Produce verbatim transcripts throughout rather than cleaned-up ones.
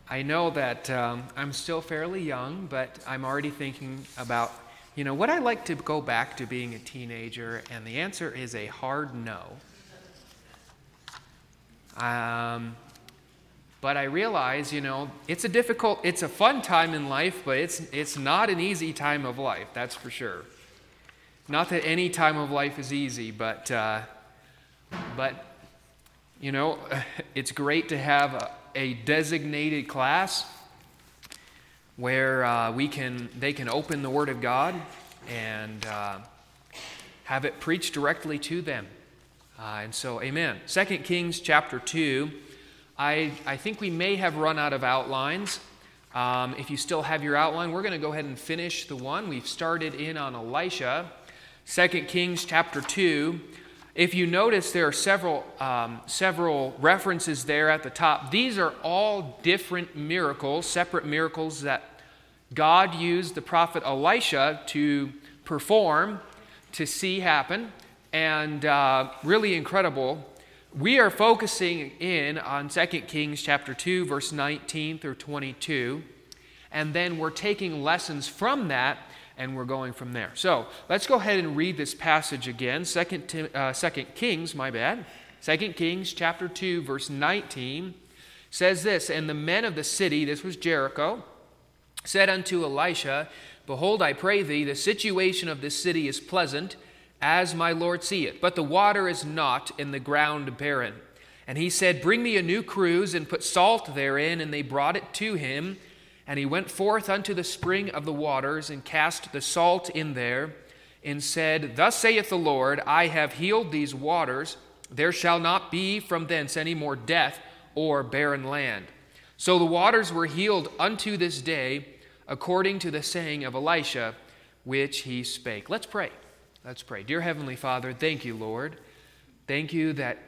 I know that um, I'm still fairly young, but I'm already thinking about, you know, would I like to go back to being a teenager? And the answer is a hard no. Um, but I realize, you know, it's a difficult, it's a fun time in life, but it's it's not an easy time of life, that's for sure. Not that any time of life is easy, but, uh, but you know, it's great to have a, a designated class where uh, we can, they can open the Word of God and uh, have it preached directly to them. Uh, and so, amen. Second Kings chapter two. I, I think we may have run out of outlines. Um, if you still have your outline, we're going to go ahead and finish the one. We've started in on Elisha. Second Kings chapter two. If you notice, there are several, um, several references there at the top. These are all different miracles, separate miracles that God used the prophet Elisha to perform, to see happen, and uh, really incredible. We are focusing in on Second Kings chapter two, verse nineteen through twenty-two, and then we're taking lessons from that, and we're going from there. So let's go ahead and read this passage again. Second, uh, Second Kings, my bad. Second Kings chapter two, verse nineteen says this, "And the men of the city," this was Jericho, "said unto Elisha, Behold, I pray thee, the situation of this city is pleasant, as my Lord seeth, but the water is not, and the ground barren. And he said, Bring me a new cruse, and put salt therein. And they brought it to him. And he went forth unto the spring of the waters, and cast the salt in there, and said, Thus saith the Lord, I have healed these waters. There shall not be from thence any more death or barren land. So the waters were healed unto this day, according to the saying of Elisha, which he spake." Let's pray. Let's pray. Dear Heavenly Father, thank you, Lord. Thank you that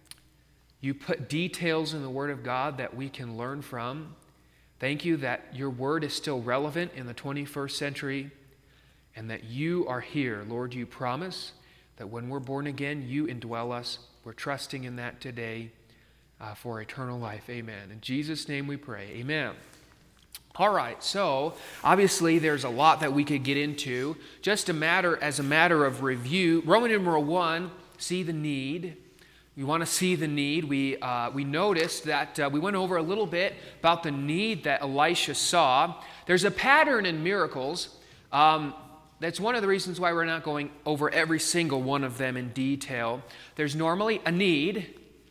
you put details in the Word of God that we can learn from. Thank you that your Word is still relevant in the twenty-first century, and that you are here. Lord, you promise that when we're born again, you indwell us. We're trusting in that today uh, for eternal life. Amen. In Jesus' name we pray. Amen. All right, so obviously there's a lot that we could get into. Just a matter as a matter of review, Roman numeral one, see the need. We want to see the need. We uh, we noticed that uh, we went over a little bit about the need that Elisha saw. There's a pattern in miracles. Um, that's one of the reasons why we're not going over every single one of them in detail. There's normally a need.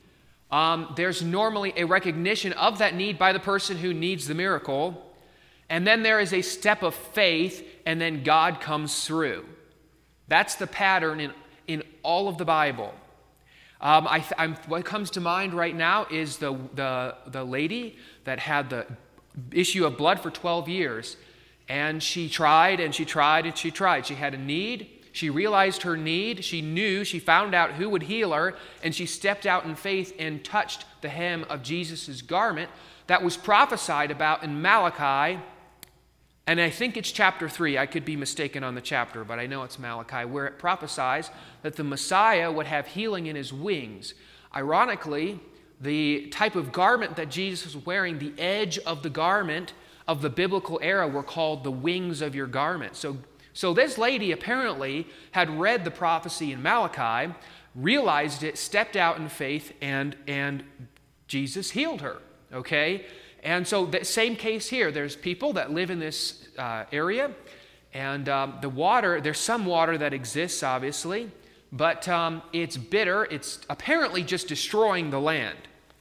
Um, there's normally a recognition of that need by the person who needs the miracle. And then there is a step of faith, and then God comes through. That's the pattern in, in all of the Bible. Um, I, I'm, what comes to mind right now is the, the, the lady that had the issue of blood for twelve years. And she tried, and she tried, and she tried. She had a need. She realized her need. She knew. She found out who would heal her. And she stepped out in faith and touched the hem of Jesus' garment that was prophesied about in Malachi. And I think it's chapter three. I could be mistaken on the chapter, but I know it's Malachi, where it prophesies that the Messiah would have healing in his wings. Ironically, the type of garment that Jesus was wearing, the edge of the garment of the biblical era were called the wings of your garment. So, so this lady apparently had read the prophecy in Malachi, realized it, stepped out in faith, and, and Jesus healed her, okay? And so the same case here. There's people that live in this uh, area, and um, the water, there's some water that exists, obviously, but um, it's bitter. It's apparently just destroying the land.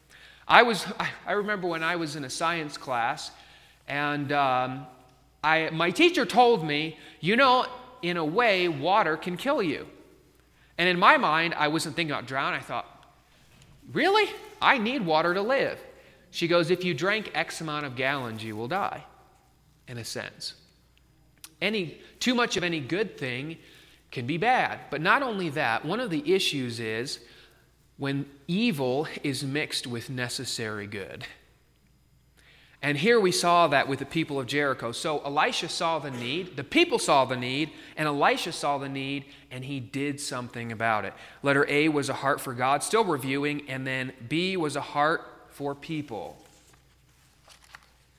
I was, I remember when I was in a science class, and um, I, my teacher told me, you know, in a way, water can kill you. And in my mind, I wasn't thinking about drowning. I thought, really? I need water to live. She goes, if you drank X amount of gallons, you will die, in a sense. Any, too much of any good thing can be bad. But not only that, one of the issues is when evil is mixed with necessary good. And here we saw that with the people of Jericho. So Elisha saw the need, the people saw the need, and Elisha saw the need, and he did something about it. Letter A was a heart for God, still reviewing, and then B was a heart for people.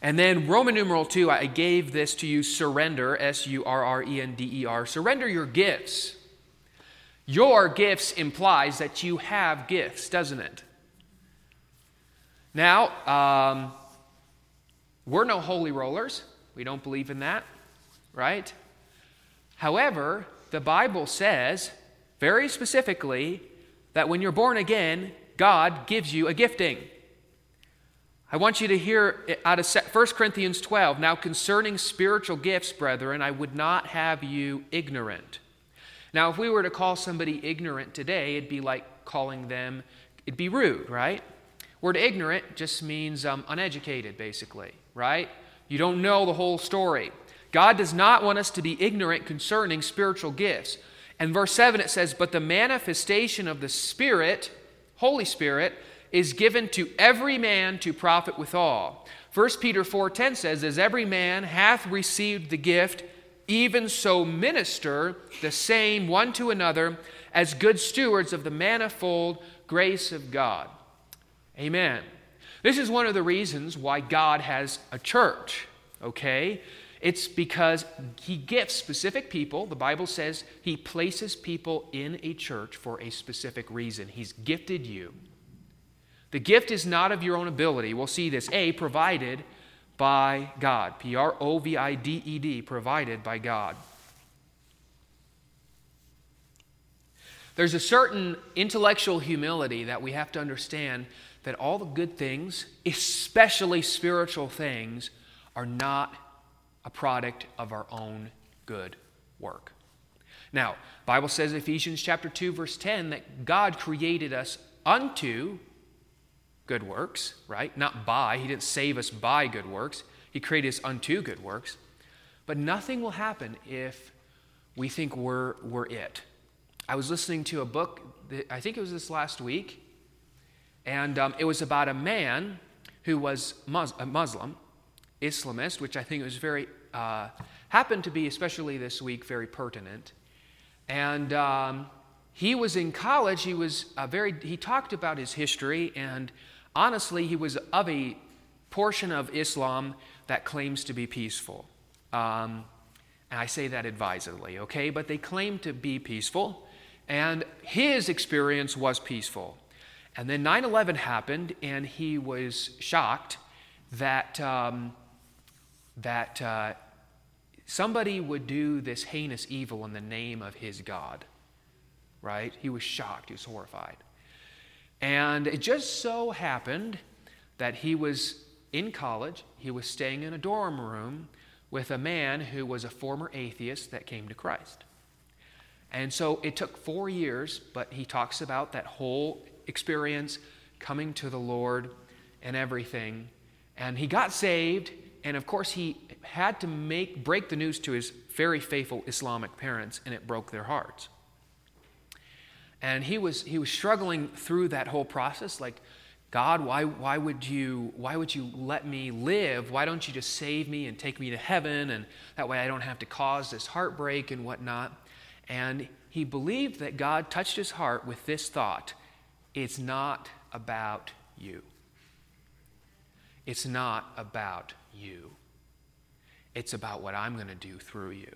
And then Roman numeral two, I gave this to you, surrender, S U R R E N D E R. Surrender your gifts. Your gifts implies that you have gifts, doesn't it? Now, um, we're no holy rollers. We don't believe in that, right? However, the Bible says very specifically that when you're born again, God gives you a gifting. I want you to hear out of First Corinthians twelve, now concerning spiritual gifts, brethren, I would not have you ignorant. Now, if we were to call somebody ignorant today, it'd be like calling them, it'd be rude, right? Word ignorant just means um, uneducated, basically, right? You don't know the whole story. God does not want us to be ignorant concerning spiritual gifts. And verse seven, it says, but the manifestation of the Spirit, Holy Spirit, is given to every man to profit withal. First Peter four ten says, as every man hath received the gift, even so minister the same one to another as good stewards of the manifold grace of God. Amen. This is one of the reasons why God has a church, okay? It's because he gifts specific people. The Bible says he places people in a church for a specific reason. He's gifted you. The gift is not of your own ability. We'll see this. A, provided by God. P R O V I D E D, provided by God. There's a certain intellectual humility that we have to understand that all the good things, especially spiritual things, are not a product of our own good work. Now, the Bible says in Ephesians chapter two, verse ten, that God created us unto good works, right? Not by. He didn't save us by good works. He created us unto good works. But nothing will happen if we think we're, we're it. I was listening to a book, that, I think it was this last week, and um, it was about a man who was Mus- a Muslim, Islamist, which I think was very, uh, happened to be, especially this week, very pertinent. And um, he was in college. He was a very, he talked about his history, and honestly, he was of a portion of Islam that claims to be peaceful. Um, and I say that advisedly, okay? But they claim to be peaceful, and his experience was peaceful. And then nine eleven happened, and he was shocked that um, that uh, somebody would do this heinous evil in the name of his God, right? He was shocked. He was horrified. And it just so happened that he was in college. He was staying in a dorm room with a man who was a former atheist that came to Christ. And so it took four years, but he talks about that whole experience, coming to the Lord and everything. And he got saved, and of course he had to make break the news to his very faithful Islamic parents, and it broke their hearts. And he was he was struggling through that whole process, like, God, why why would you why would you let me live? Why don't you just save me and take me to heaven, and that way I don't have to cause this heartbreak and whatnot? And he believed that God touched his heart with this thought: it's not about you. It's not about you. It's about what I'm going to do through you.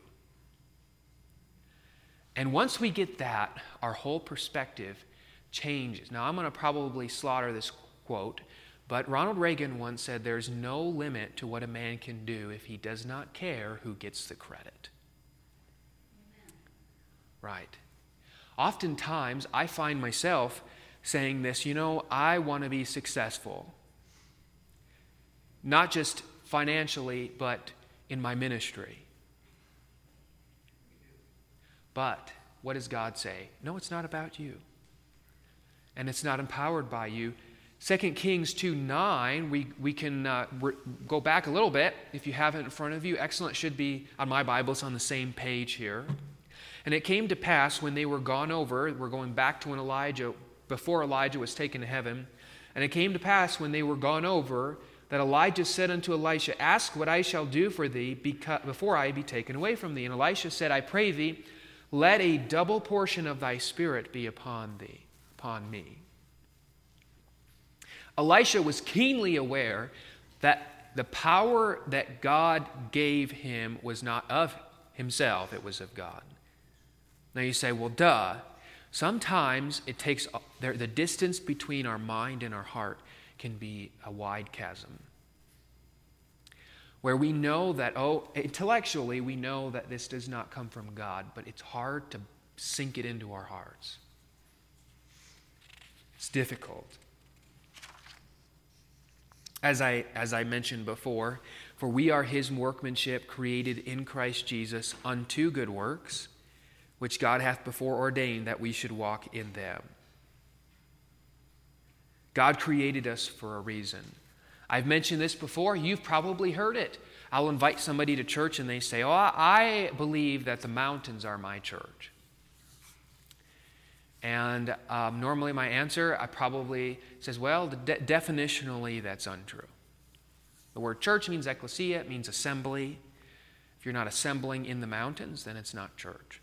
And once we get that, our whole perspective changes. Now, I'm going to probably slaughter this quote, but Ronald Reagan once said, there's no limit to what a man can do if he does not care who gets the credit. Amen. Right. Oftentimes, I find myself saying this, you know, I want to be successful. Not just financially, but in my ministry. But what does God say? No, it's not about you. And it's not empowered by you. Second Kings two nine, we, we can uh, re- go back a little bit. If you have it in front of you, excellent, should be on my Bible. It's on the same page here. And it came to pass when they were gone over, we're going back to when Elijah, before Elijah was taken to heaven. And it came to pass when they were gone over, that Elijah said unto Elisha, ask what I shall do for thee because, before I be taken away from thee. And Elisha said, I pray thee, let a double portion of thy spirit be upon thee, upon me. Elisha was keenly aware that the power that God gave him was not of himself, it was of God. Now you say, well, duh. Sometimes it takes, the distance between our mind and our heart can be a wide chasm, where we know that, oh, intellectually we know that this does not come from God, but it's hard to sink it into our hearts. It's difficult. As I, as I mentioned before, for we are his workmanship, created in Christ Jesus unto good works, which God hath before ordained that we should walk in them. God created us for a reason. I've mentioned this before. You've probably heard it. I'll invite somebody to church and they say, oh, I believe that the mountains are my church. And um, normally my answer, I probably says, well, de- definitionally that's untrue. The word church means ecclesia, it means assembly. If you're not assembling in the mountains, then it's not church.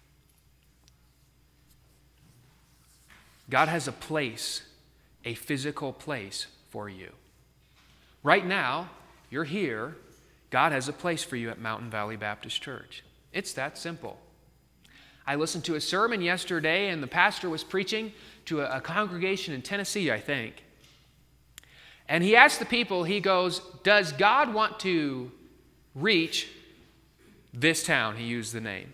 God has a place, a physical place for you. Right now, you're here. God has a place for you at Mountain Valley Baptist Church. It's that simple. I listened to a sermon yesterday, and the pastor was preaching to a, a congregation in Tennessee, I think. And he asked the people, he goes, does God want to reach this town? He used the name.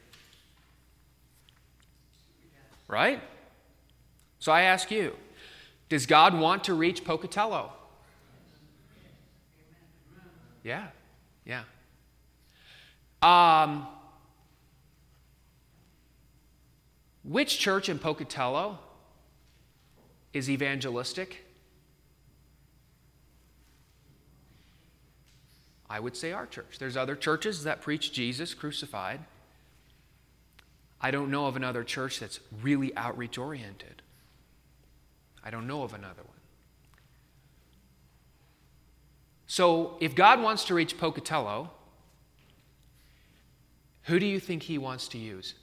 Right? So I ask you, does God want to reach Pocatello? Yeah, yeah. Um, which church in Pocatello is evangelistic? I would say our church. There's other churches that preach Jesus crucified. I don't know of another church that's really outreach oriented. I don't know of another one. So if God wants to reach Pocatello, who do you think he wants to use?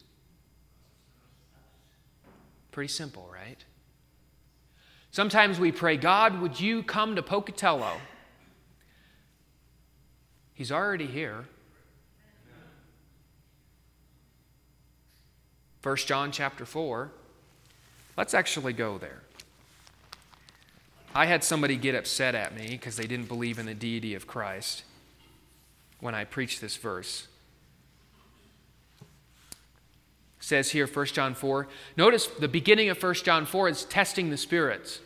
Pretty simple, right? Sometimes we pray, God, would you come to Pocatello? He's already here. First John chapter four. Let's actually go there. I had somebody get upset at me because they didn't believe in the deity of Christ when I preached this verse. It says here, First John four. Notice the beginning of First John four is testing the spirits.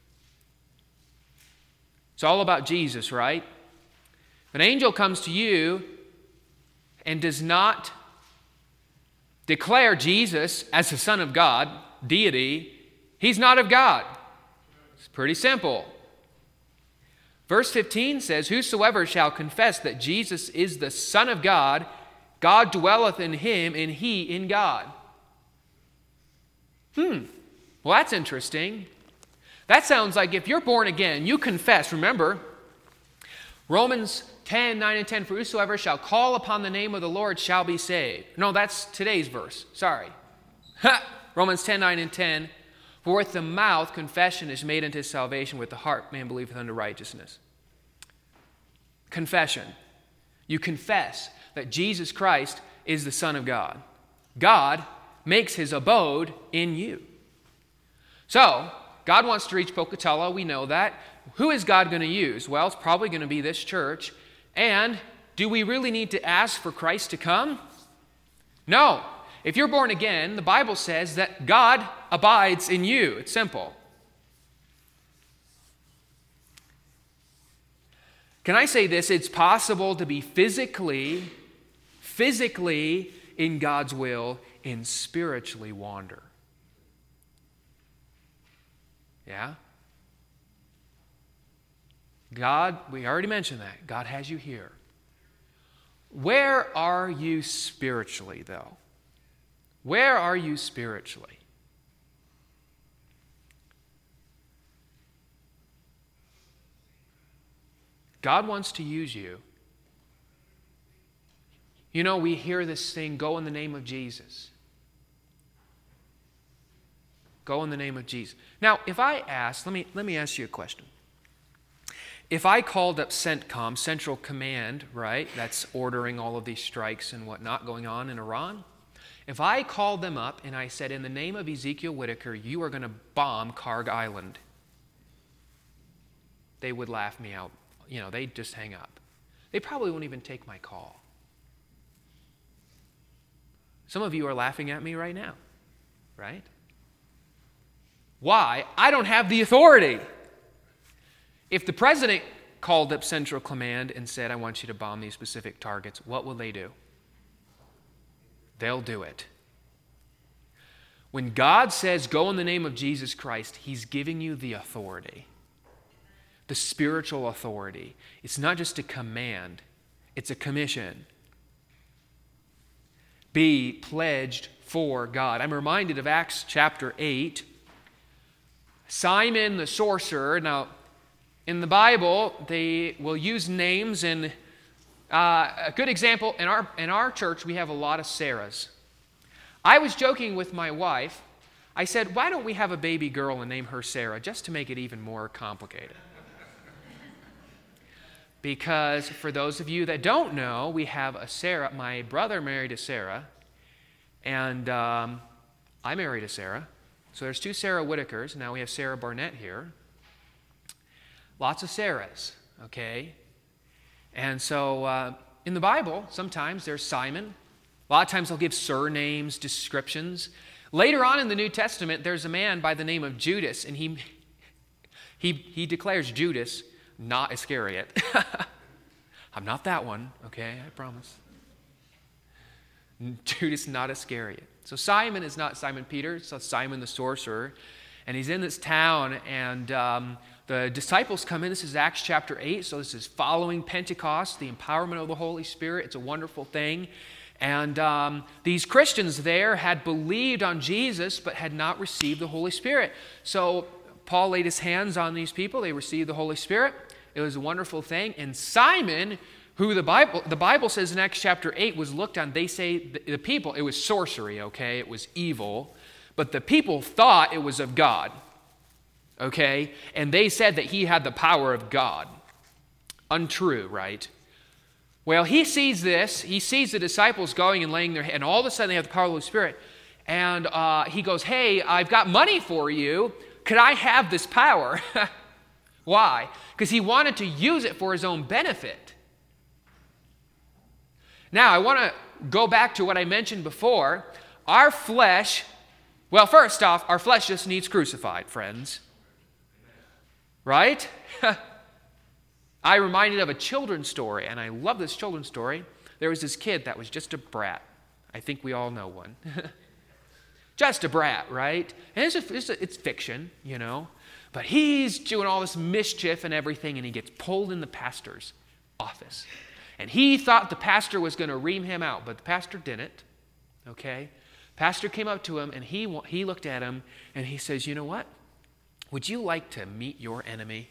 It's all about Jesus, right? If an angel comes to you and does not declare Jesus as the Son of God, deity, he's not of God. It's pretty simple. Verse fifteen says, whosoever shall confess that Jesus is the Son of God, God dwelleth in him, and he in God. Hmm. Well, that's interesting. That sounds like if you're born again, you confess. Remember, Romans ten, nine and ten, for whosoever shall call upon the name of the Lord shall be saved. No, that's today's verse. Sorry. Romans ten, nine and ten. For with the mouth confession is made unto salvation, with the heart man believeth unto righteousness. Confession. You confess that Jesus Christ is the Son of God. God makes his abode in you. So, God wants to reach Pocatello, we know that. Who is God going to use? Well, it's probably going to be this church. And do we really need to ask for Christ to come? No. If you're born again, the Bible says that God abides in you. It's simple. Can I say this? It's possible to be physically, physically in God's will and spiritually wander. Yeah? God, we already mentioned that. God has you here. Where are you spiritually, though? Where are you spiritually? God wants to use you. You know, we hear this thing, go in the name of Jesus. Go in the name of Jesus. Now, if I ask, let me, let me ask you a question. If I called up CENTCOM, Central Command, right, that's ordering all of these strikes and whatnot going on in Iran, if I called them up and I said, in the name of Ezekiel Whitaker, you are going to bomb Karg Island, they would laugh me out. You know, they'd just hang up. They probably won't even take my call. Some of you are laughing at me right now, right? Why? I don't have the authority. If the president called up Central Command and said, I want you to bomb these specific targets, what will they do? They'll do it. When God says, go in the name of Jesus Christ, he's giving you the authority, the spiritual authority. It's not just a command, it's a commission. Be pledged for God. I'm reminded of Acts chapter eight. Simon the sorcerer. Now, in the Bible, they will use names, and uh, a good example, in our, in our church, we have a lot of Sarahs. I was joking with my wife. I said, why don't we have a baby girl and name her Sarah, just to make it even more complicated? Because for those of you that don't know, we have a Sarah. My brother married a Sarah, and um, I married a Sarah. So there's two Sarah Whitakers. Now we have Sarah Barnett here. Lots of Sarahs, okay? And so uh, in the Bible, sometimes there's Simon. A lot of times they'll give surnames, descriptions. Later on in the New Testament, there's a man by the name of Judas, and he he he declares Judas, not Iscariot. I'm not that one, okay? I promise. Judas, not Iscariot. So Simon is not Simon Peter, it's Simon the sorcerer. And he's in this town, and um, the disciples come in. This is Acts chapter eight, so this is following Pentecost, the empowerment of the Holy Spirit. It's a wonderful thing. And um, these Christians there had believed on Jesus, but had not received the Holy Spirit. So Paul laid his hands on these people. They received the Holy Spirit. It was a wonderful thing. And Simon, who the Bible the Bible says in Acts chapter eight was looked on, they say the, the people, it was sorcery, okay? It was evil. But the people thought it was of God, okay? And they said that he had the power of God. Untrue, right? Well, he sees this. He sees the disciples going and laying their hand, and all of a sudden they have the power of the Holy Spirit. And uh, he goes, hey, I've got money for you. Could I have this power? Why? Because he wanted to use it for his own benefit. Now, I want to go back to what I mentioned before. Our flesh, well, first off, our flesh just needs crucified, friends. Right? I reminded of a children's story, and I love this children's story. There was this kid that was just a brat. I think we all know one. Just a brat, right? And it's, a, it's, a, it's fiction, you know. But he's doing all this mischief and everything, and he gets pulled in the pastor's office. And he thought the pastor was going to ream him out, but the pastor didn't, okay? Pastor came up to him, and he, he looked at him, and he says, you know what? Would you like to meet your enemy?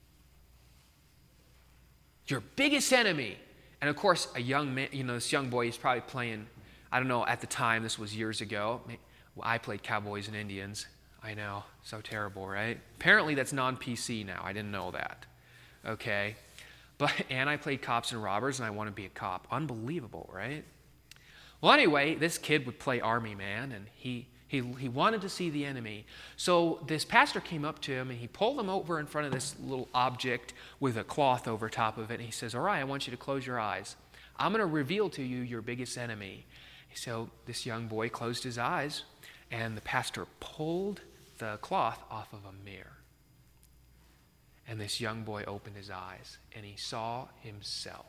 Your biggest enemy. And of course, a young man, you know, this young boy, he's probably playing, I don't know, at the time, this was years ago. Well, I played Cowboys and Indians. I know, so terrible, right? Apparently that's non-P C now. I didn't know that. Okay. But, and I played cops and robbers, and I want to be a cop. Unbelievable, right? Well, anyway, this kid would play army man, and he He, he wanted to see the enemy. So this pastor came up to him, and he pulled him over in front of this little object with a cloth over top of it. And he says, all right, I want you to close your eyes. I'm going to reveal to you your biggest enemy. So this young boy closed his eyes, and the pastor pulled the cloth off of a mirror. And this young boy opened his eyes, and he saw himself.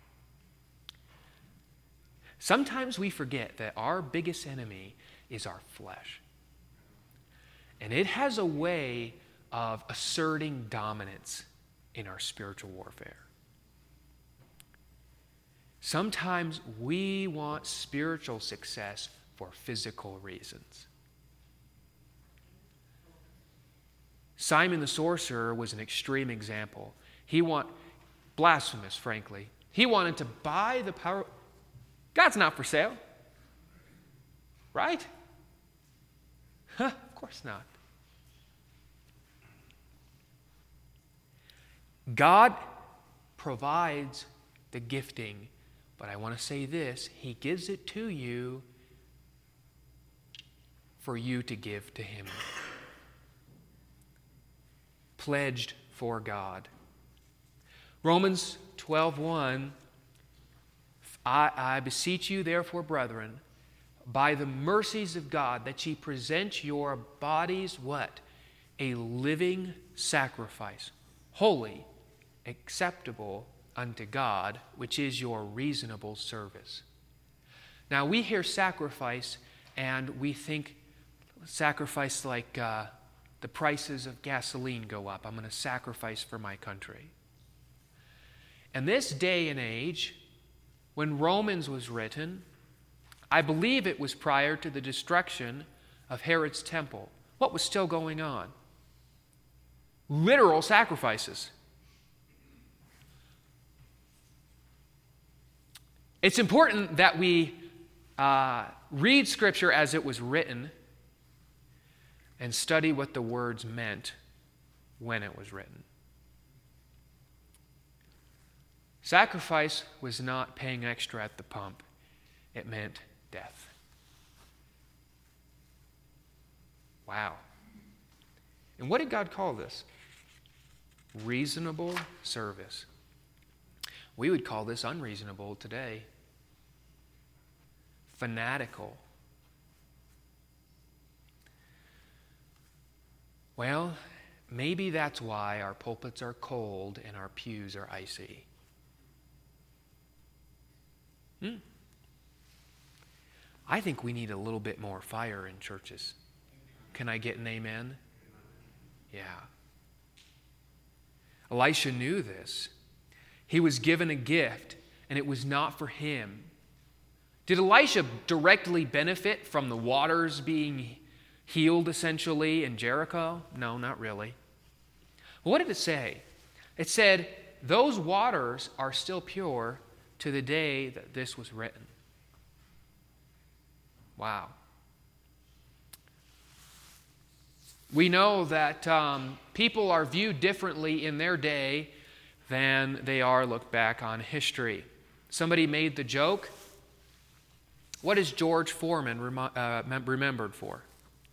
Sometimes we forget that our biggest enemy is our flesh. And it has a way of asserting dominance in our spiritual warfare. Sometimes we want spiritual success for physical reasons. Simon the sorcerer was an extreme example. He want blasphemous, frankly. He wanted to buy the power. God's not for sale. Right? Huh, of course not. God provides the gifting, but I want to say this, He gives it to you for you to give to Him. Pledged for God. Romans twelve one, I, I beseech you therefore, brethren, by the mercies of God, that ye present your bodies, what? A living sacrifice, holy, acceptable unto God, which is your reasonable service. Now we hear sacrifice and we think sacrifice like uh, the prices of gasoline go up. I'm going to sacrifice for my country. In this day and age, when Romans was written, I believe it was prior to the destruction of Herod's temple. What was still going on? Literal sacrifices. It's important that we uh, read Scripture as it was written and study what the words meant when it was written. Sacrifice was not paying extra at the pump. It meant death. Wow. And what did God call this? Reasonable service. We would call this unreasonable today. Fanatical. Well, maybe that's why our pulpits are cold and our pews are icy. Hmm. I think we need a little bit more fire in churches. Can I get an amen? Yeah. Elisha knew this. He was given a gift, and it was not for him. Did Elisha directly benefit from the waters being healed, essentially, in Jericho? No, not really. What did it say? It said, those waters are still pure to the day that this was written. Wow. We know that um, people are viewed differently in their day than they are looked back on history. Somebody made the joke, what is George Foreman rem- uh, remembered for?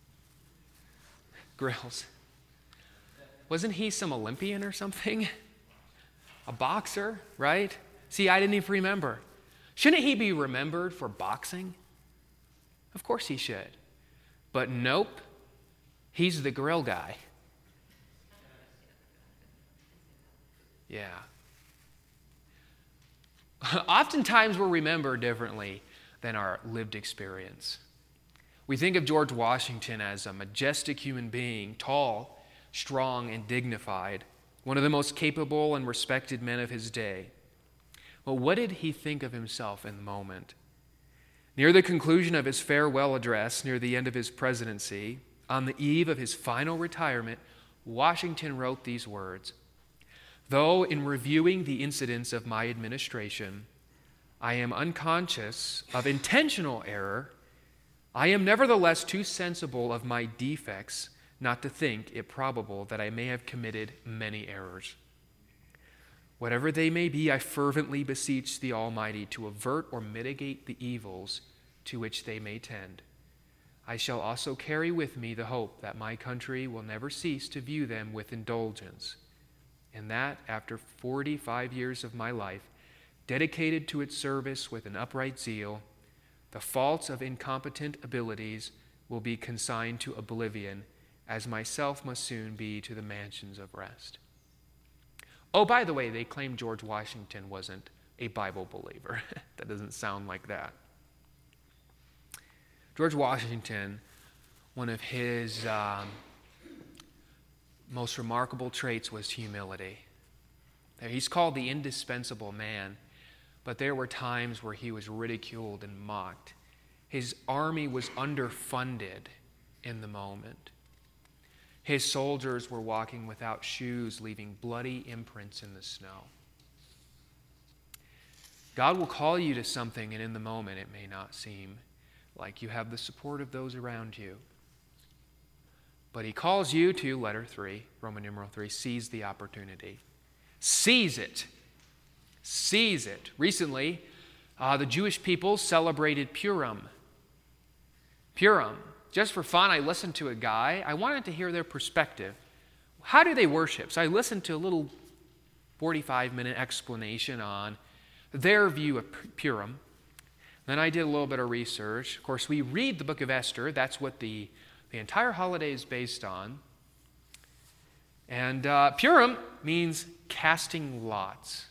Grills. Wasn't he some Olympian or something? A boxer, right? See, I didn't even remember. Shouldn't he be remembered for boxing? Of course he should. But nope, he's the grill guy. Yeah. Oftentimes we're remembered differently than our lived experience. We think of George Washington as a majestic human being, tall, strong, and dignified, one of the most capable and respected men of his day. Well, what did he think of himself in the moment? Near the conclusion of his farewell address, near the end of his presidency, on the eve of his final retirement, Washington wrote these words, "Though in reviewing the incidents of my administration, I am unconscious of intentional error, I am nevertheless too sensible of my defects not to think it probable that I may have committed many errors. Whatever they may be, I fervently beseech the Almighty to avert or mitigate the evils to which they may tend. I shall also carry with me the hope that my country will never cease to view them with indulgence, and that after forty-five years of my life, dedicated to its service with an upright zeal, the faults of incompetent abilities will be consigned to oblivion, as myself must soon be to the mansions of rest." Oh, by the way, they claim George Washington wasn't a Bible believer. That doesn't sound like that. George Washington, one of his um, most remarkable traits was humility. He's called the indispensable man, but there were times where he was ridiculed and mocked. His army was underfunded in the moment. His soldiers were walking without shoes, leaving bloody imprints in the snow. God will call you to something, and in the moment it may not seem like you have the support of those around you. But he calls you to, letter three, Roman numeral three, seize the opportunity. Seize it. Seize it. Recently, uh, the Jewish people celebrated Purim. Purim. Just for fun, I listened to a guy. I wanted to hear their perspective. How do they worship? So I listened to a little forty-five minute explanation on their view of Purim. Then I did a little bit of research. Of course, we read the book of Esther. That's what the, the entire holiday is based on. And uh, Purim means casting lots.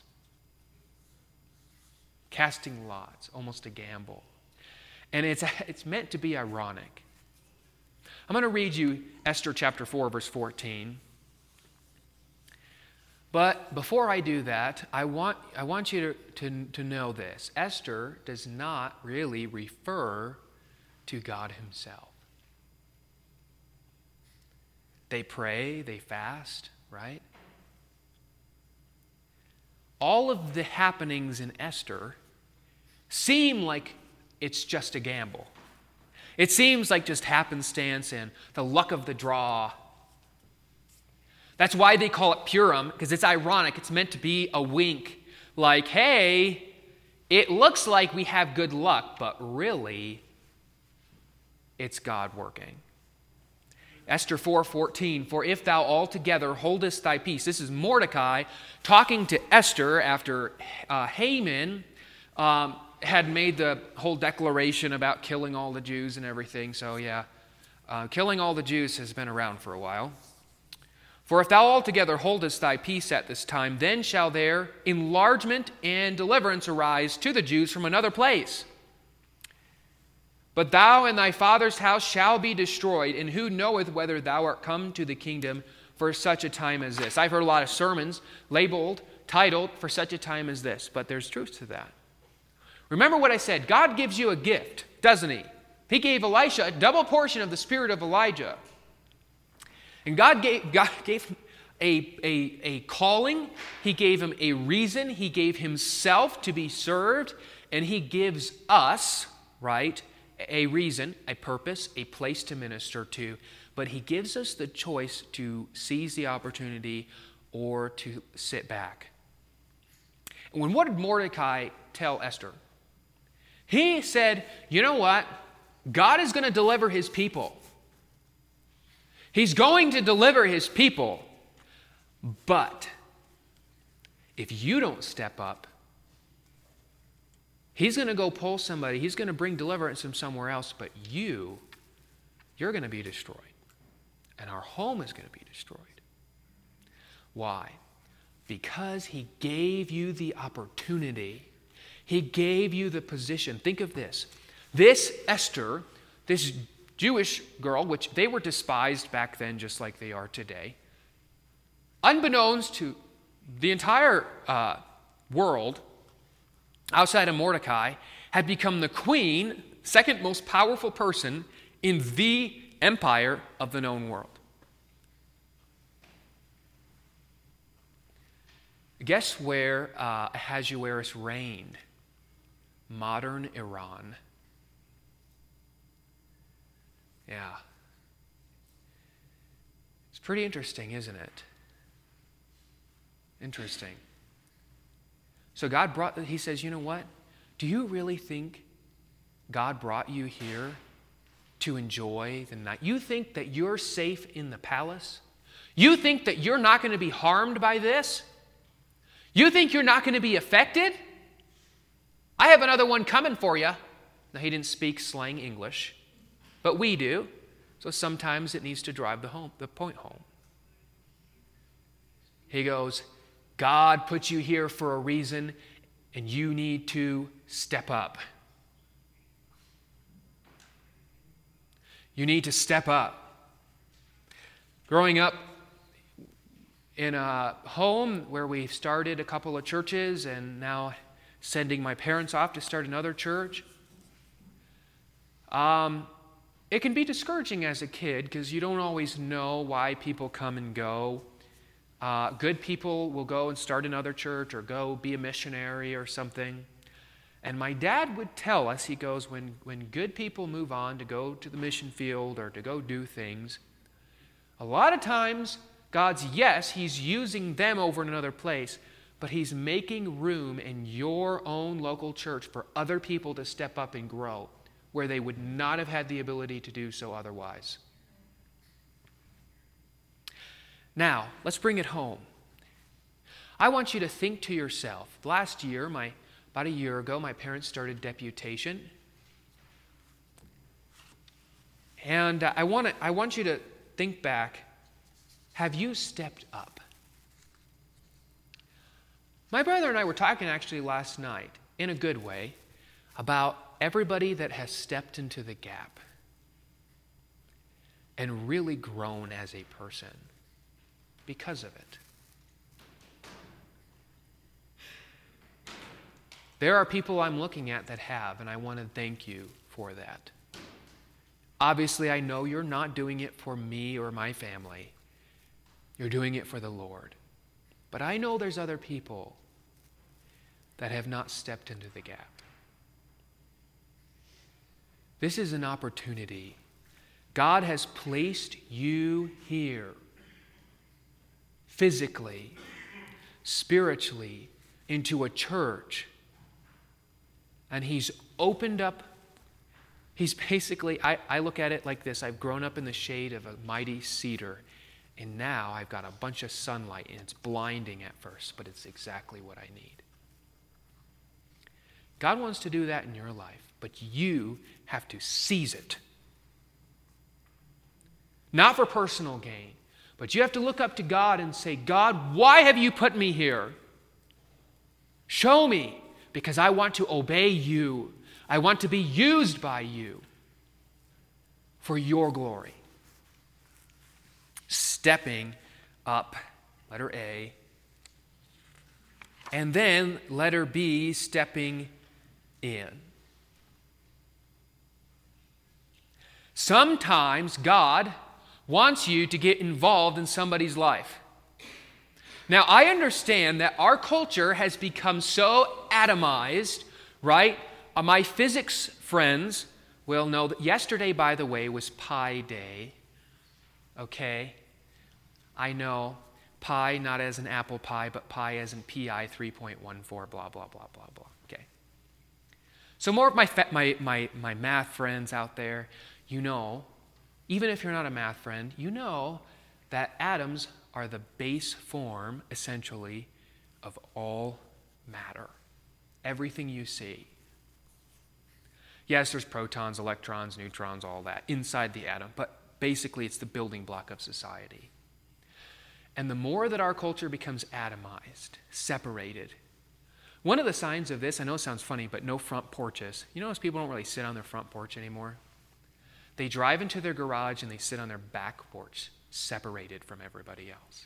Casting lots, almost a gamble. And it's, it's meant to be ironic. I'm going to read you Esther chapter four, verse fourteen. But before I do that, I want, I want you to, to, to know this. Esther does not really refer to God himself. They pray, they fast, right? All of the happenings in Esther seem like it's just a gamble. It seems like just happenstance and the luck of the draw. That's why they call it Purim, because it's ironic. It's meant to be a wink. Like, hey, it looks like we have good luck, but really, it's God working. Esther four fourteen, for if thou altogether holdest thy peace. This is Mordecai talking to Esther after uh, Haman um, had made the whole declaration about killing all the Jews and everything. So yeah, uh, killing all the Jews has been around for a while. For if thou altogether holdest thy peace at this time, then shall there enlargement and deliverance arise to the Jews from another place. But thou and thy father's house shall be destroyed, and who knoweth whether thou art come to the kingdom for such a time as this? I've heard a lot of sermons labeled, titled, for such a time as this, but there's truth to that. Remember what I said, God gives you a gift, doesn't he? He gave Elisha a double portion of the spirit of Elijah. And God gave, God gave him a, a, a calling, he gave him a reason, he gave himself to be served, and he gives us, right, a reason, a purpose, a place to minister to, but he gives us the choice to seize the opportunity or to sit back. And when what did Mordecai tell Esther? He said, you know what? God is going to deliver his people. He's going to deliver his people. But if you don't step up, he's going to go pull somebody. He's going to bring deliverance from somewhere else. But you, you're going to be destroyed. And our home is going to be destroyed. Why? Because he gave you the opportunity. He gave you the position. Think of this. This Esther, this Jewish girl, which they were despised back then just like they are today, unbeknownst to the entire uh, world, outside of Mordecai, had become the queen, second most powerful person in the empire of the known world. Guess where uh, Ahasuerus reigned? Modern Iran. Yeah. It's pretty interesting, isn't it? Interesting. So God brought, he says, you know what? Do you really think God brought you here to enjoy the night? You think that you're safe in the palace? You think that you're not going to be harmed by this? You think you're not going to be affected? I have another one coming for you. Now, he didn't speak slang English, but we do. So sometimes it needs to drive the home, the point home. He goes, God put you here for a reason, and you need to step up. You need to step up. Growing up in a home where we started a couple of churches and now sending my parents off to start another church, um, it can be discouraging as a kid because you don't always know why people come and go. Uh, good people will go and start another church or go be a missionary or something. And my dad would tell us, he goes, when, when good people move on to go to the mission field or to go do things, a lot of times God's, yes, he's using them over in another place, but he's making room in your own local church for other people to step up and grow where they would not have had the ability to do so otherwise. Now, let's bring it home. I want you to think to yourself, last year, my, about a year ago, my parents started Deputation. And I want to, I want you to think back, have you stepped up? My brother and I were talking actually last night, in a good way, about everybody that has stepped into the gap and really grown as a person because of it. There are people I'm looking at that have, and I want to thank you for that. Obviously, I know you're not doing it for me or my family. You're doing it for the Lord. But I know there's other people that have not stepped into the gap. This is an opportunity. God has placed you here, physically, spiritually, into a church. And he's opened up, he's basically, I, I look at it like this. I've grown up in the shade of a mighty cedar, and now I've got a bunch of sunlight, and it's blinding at first, but it's exactly what I need. God wants to do that in your life, but you have to seize it. Not for personal gain, but you have to look up to God and say, God, why have you put me here? Show me, because I want to obey you. I want to be used by you for your glory. Stepping up, letter A. And then letter B, stepping in. Sometimes God wants you to get involved in somebody's life. Now, I understand that our culture has become so atomized, right? Uh, my physics friends will know that yesterday, by the way, was Pi Day. Okay? I know pi not as an apple pie, but pi as in P I three point one four, blah, blah, blah, blah, blah. Okay? So more of my, fa- my, my, my math friends out there, you know, even if you're not a math friend, you know that atoms are the base form, essentially, of all matter. Everything you see. Yes, there's protons, electrons, neutrons, all that inside the atom, but basically it's the building block of society. And the more that our culture becomes atomized, separated, one of the signs of this, I know it sounds funny, but no front porches. You notice people don't really sit on their front porch anymore? They drive into their garage and they sit on their back porch, separated from everybody else.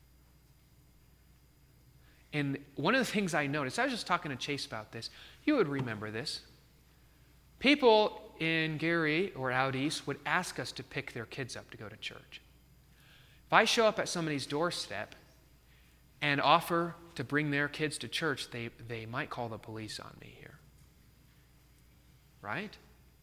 And one of the things I noticed, I was just talking to Chase about this, you would remember this. People in Gary or out east would ask us to pick their kids up to go to church. If I show up at somebody's doorstep and offer to bring their kids to church, they, they might call the police on me here. Right?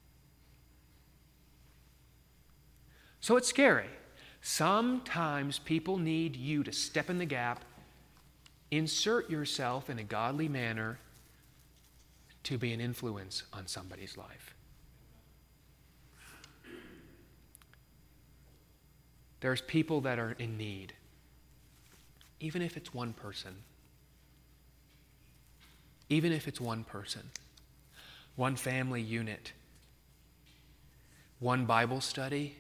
So it's scary. Sometimes people need you to step in the gap, insert yourself in a godly manner to be an influence on somebody's life. There's people that are in need, even if it's one person. Even if it's one person, one family unit, one Bible study,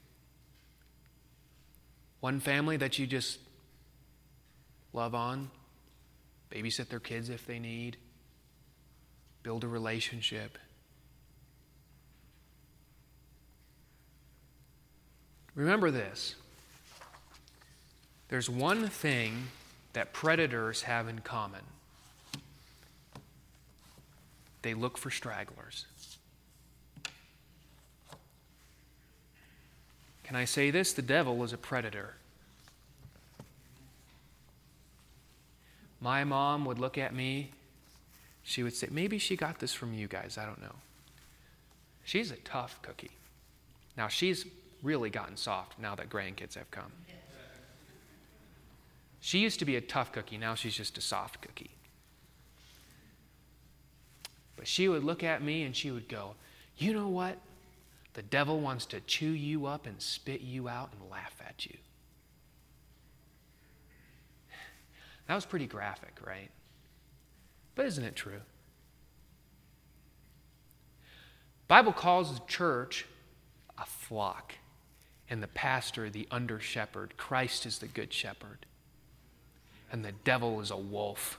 one family that you just love on, babysit their kids if they need, build a relationship. Remember this. There's one thing that predators have in common. They look for stragglers. Can I say this? The devil is a predator. My mom would look at me. She would say, maybe she got this from you guys. I don't know. She's a tough cookie. Now, she's really gotten soft now that grandkids have come. She used to be a tough cookie. Now she's just a soft cookie. But she would look at me and she would go, you know what? The devil wants to chew you up and spit you out and laugh at you. That was pretty graphic, right? But isn't it true? The Bible calls the church a flock, and the pastor the under shepherd. Christ is the good shepherd, and the devil is a wolf.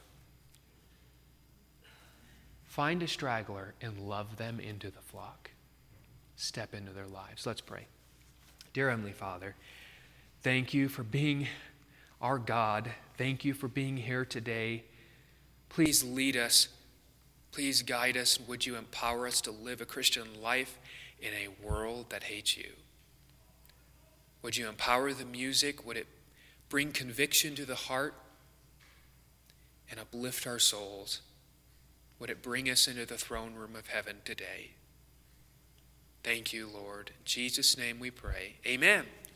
Find a straggler and love them into the flock. Step into their lives. Let's pray. Dear Heavenly Father, thank you for being our God. Thank you for being here today. Please lead us. Please guide us. Would you empower us to live a Christian life in a world that hates you? Would you empower the music? Would it bring conviction to the heart and uplift our souls? Would it bring us into the throne room of heaven today? Thank you, Lord. In Jesus' name we pray. Amen.